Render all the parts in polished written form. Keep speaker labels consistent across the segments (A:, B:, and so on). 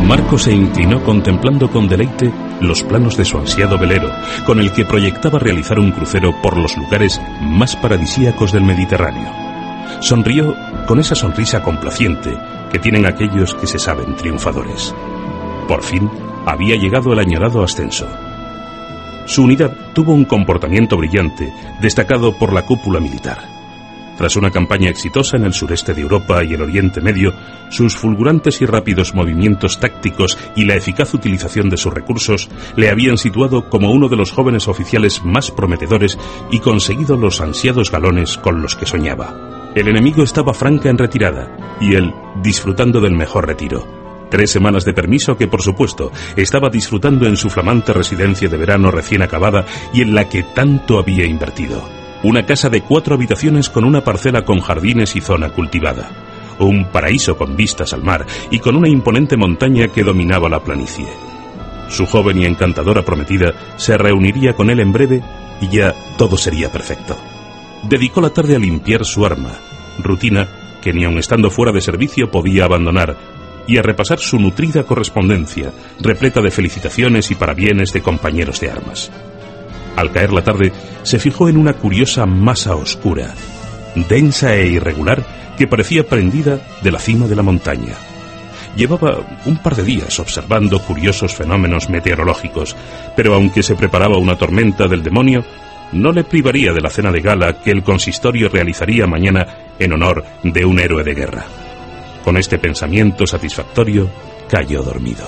A: Marco se inclinó contemplando con deleite los planos de su ansiado velero, con el que proyectaba realizar un crucero por los lugares más paradisíacos del Mediterráneo. Sonrió con esa sonrisa complaciente que tienen aquellos que se saben triunfadores. Por fin había llegado el añorado ascenso. Su unidad tuvo un comportamiento brillante, destacado por la cúpula militar. Tras una campaña exitosa en el sureste de Europa y el Oriente Medio, sus fulgurantes y rápidos movimientos tácticos y la eficaz utilización de sus recursos le habían situado como uno de los jóvenes oficiales más prometedores y conseguido los ansiados galones con los que soñaba. El enemigo estaba franca en retirada y él disfrutando del mejor retiro. 3 semanas de permiso que, por supuesto, estaba disfrutando en su flamante residencia de verano recién acabada y en la que tanto había invertido. Una casa de 4 habitaciones con una parcela con jardines y zona cultivada. Un paraíso con vistas al mar y con una imponente montaña que dominaba la planicie. Su joven y encantadora prometida se reuniría con él en breve y ya todo sería perfecto. Dedicó la tarde a limpiar su arma, rutina que ni aun estando fuera de servicio podía abandonar, y a repasar su nutrida correspondencia, repleta de felicitaciones y parabienes de compañeros de armas. Al caer la tarde, se fijó en una curiosa masa oscura, densa e irregular, que parecía prendida de la cima de la montaña. Llevaba un par de días observando curiosos fenómenos meteorológicos, pero aunque se preparaba una tormenta del demonio, no le privaría de la cena de gala que el consistorio realizaría mañana en honor de un héroe de guerra. Con este pensamiento satisfactorio, cayó dormido.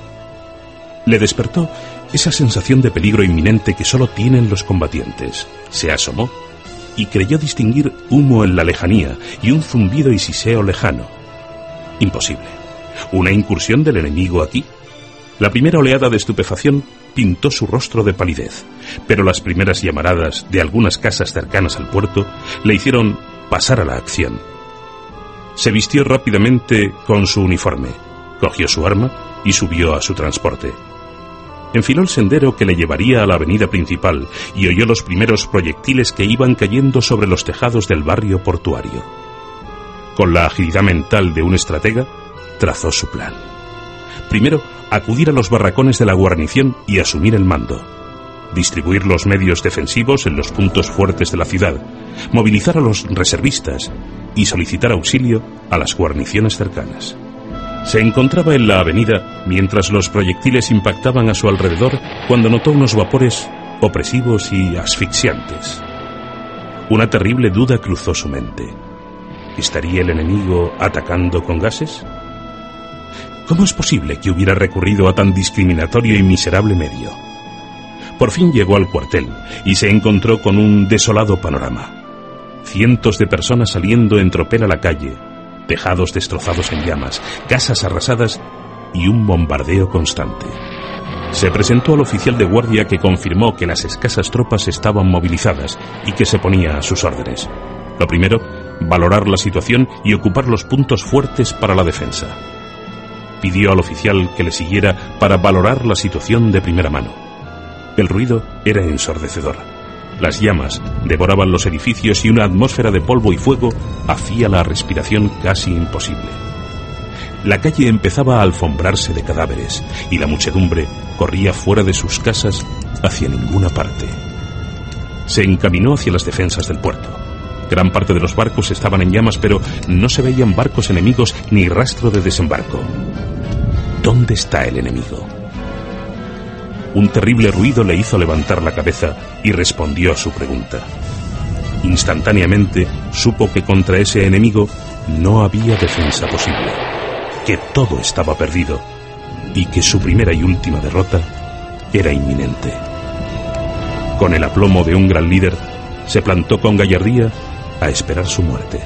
A: Le despertó esa sensación de peligro inminente que solo tienen los combatientes. Se asomó y creyó distinguir humo en la lejanía y un zumbido y siseo lejano. Imposible. ¿Una incursión del enemigo aquí? La primera oleada de estupefacción pintó su rostro de palidez, pero las primeras llamaradas de algunas casas cercanas al puerto le hicieron pasar a la acción. Se vistió rápidamente con su uniforme, cogió su arma y subió a su transporte. Enfiló el sendero que le llevaría a la avenida principal y oyó los primeros proyectiles que iban cayendo sobre los tejados del barrio portuario. Con la agilidad mental de un estratega, trazó su plan. Primero, acudir a los barracones de la guarnición y asumir el mando. Distribuir los medios defensivos en los puntos fuertes de la ciudad, movilizar a los reservistas y solicitar auxilio a las guarniciones cercanas. Se encontraba en la avenida mientras los proyectiles impactaban a su alrededor cuando notó unos vapores opresivos y asfixiantes. Una terrible duda cruzó su mente. ¿Estaría el enemigo atacando con gases? ¿Cómo es posible que hubiera recurrido a tan discriminatorio y miserable medio? Por fin llegó al cuartel y se encontró con un desolado panorama. Cientos de personas saliendo en tropel a la calle, tejados destrozados en llamas, casas arrasadas y un bombardeo constante. Se presentó al oficial de guardia que confirmó que las escasas tropas estaban movilizadas y que se ponía a sus órdenes. Lo primero, valorar la situación y ocupar los puntos fuertes para la defensa. Pidió al oficial que le siguiera para valorar la situación de primera mano. El ruido era ensordecedor. Las llamas devoraban los edificios y una atmósfera de polvo y fuego hacía la respiración casi imposible. La calle empezaba a alfombrarse de cadáveres y la muchedumbre corría fuera de sus casas hacia ninguna parte. Se encaminó hacia las defensas del puerto. Gran parte de los barcos estaban en llamas, pero no se veían barcos enemigos ni rastro de desembarco. ¿Dónde está el enemigo? Un terrible ruido le hizo levantar la cabeza y respondió a su pregunta. Instantáneamente supo que contra ese enemigo no había defensa posible, que todo estaba perdido y que su primera y última derrota era inminente. Con el aplomo de un gran líder, se plantó con gallardía a esperar su muerte.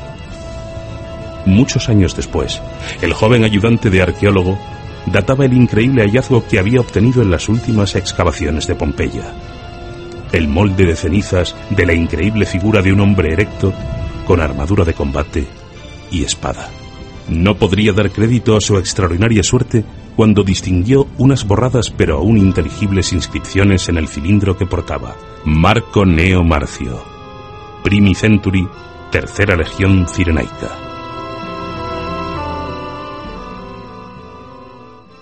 A: Muchos años después, el joven ayudante de arqueólogo databa el increíble hallazgo que había obtenido en las últimas excavaciones de Pompeya. El molde de cenizas de la increíble figura de un hombre erecto con armadura de combate y espada. No podría dar crédito a su extraordinaria suerte cuando distinguió unas borradas pero aún inteligibles inscripciones en el cilindro que portaba. Marco Neo Marcio, Primi Centuri, Tercera Legión Cirenaica.